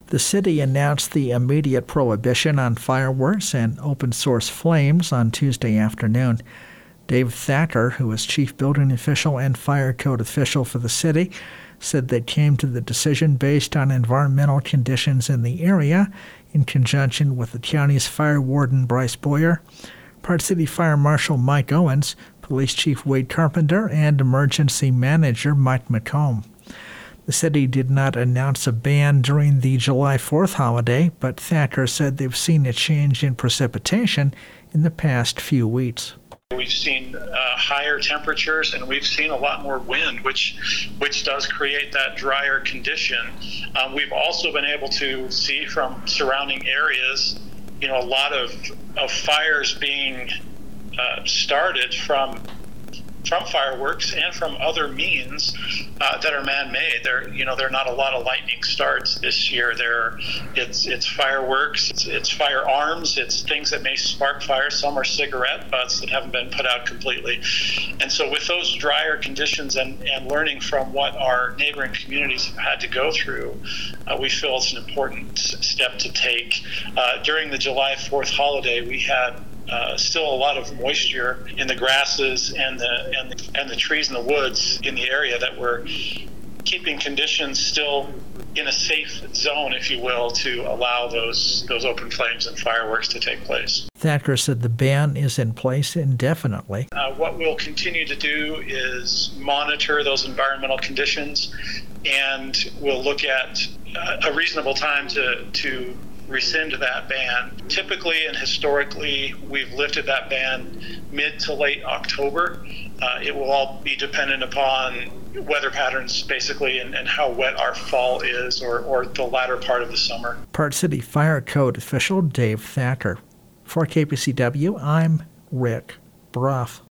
The city announced the immediate prohibition on fireworks and open-source flames on Tuesday afternoon. Dave Thacker, who is chief building official and fire code official for the city, said they came to the decision based on environmental conditions in the area in conjunction with the county's fire warden Bryce Boyer, Park City Fire Marshal Mike Owens, Police Chief Wade Carpenter, and Emergency Manager Mike McComb. The city did not announce a ban during the July 4th holiday, but Thacker said they've seen a change in precipitation in the past few weeks. We've seen higher temperatures, and we've seen a lot more wind, which does create that drier condition. We've also been able to see from surrounding areas, a lot of fires being started from fireworks and from other means that are man-made. There are not a lot of lightning starts this year. It's fireworks, it's firearms, it's things that may spark fire. Some are cigarette butts that haven't been put out completely. And so with those drier conditions and learning from what our neighboring communities have had to go through, we feel it's an important step to take. During the July 4th holiday, we had still a lot of moisture in the grasses and the trees in the woods in the area that were keeping conditions still in a safe zone, if you will, to allow those open flames and fireworks to take place. Thacker said the ban is in place indefinitely. What we'll continue to do is monitor those environmental conditions, and we'll look at a reasonable time to rescind that ban. Typically and historically, we've lifted that ban mid to late October. It will all be dependent upon weather patterns, basically, and how wet our fall is, or the latter part of the summer. Park City Fire Code official Dave Thacker. For KPCW, I'm Rick Brough.